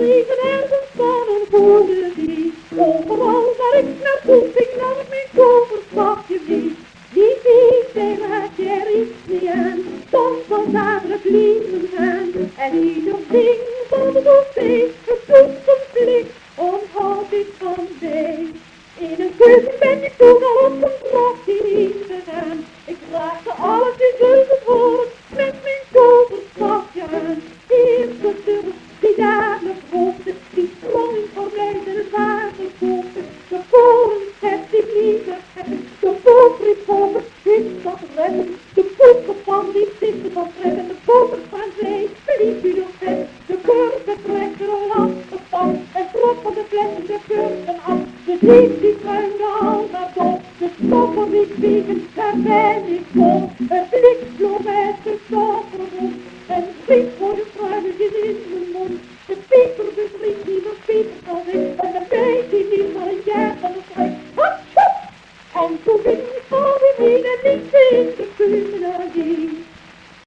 regen ergens van een goede wie. Overal waar ik naartoe ik naar mijn koverstapje wie. Die wie tegen Jerry Sneeuw, soms wel dadelijk lieven hen. En ieder ding van de zee, het doet zijn plicht, onthoud ik van zee. In een keuken ben ik toen al op een prachtje ingegaan. Ik draagde alles in zulke woord met mijn koverstapje aan. De eerste durf die dadelijk hoofde, die sprong in voorbij en het water kookte. De koren zet ik liever hebben, de boot riep over, ik zat redden. De poepenpan die zitten van trekken, de boter van zee, verliep u nog vet. De kurken trekken al af de pan en trokken de flessen de kurken af. De diep die kruimde al naar dol, de stoffen die spieken, daar ben ik vol. Het blik vloog uit de stoffer rond en schiet voor de kruimetjes in mijn mond. De pieper besliet niet meer piepers als ik en dan weet hij niet maar een jaar van de schrik. Hop, hop! En toen ging ik alweer heen en niet in de keuken.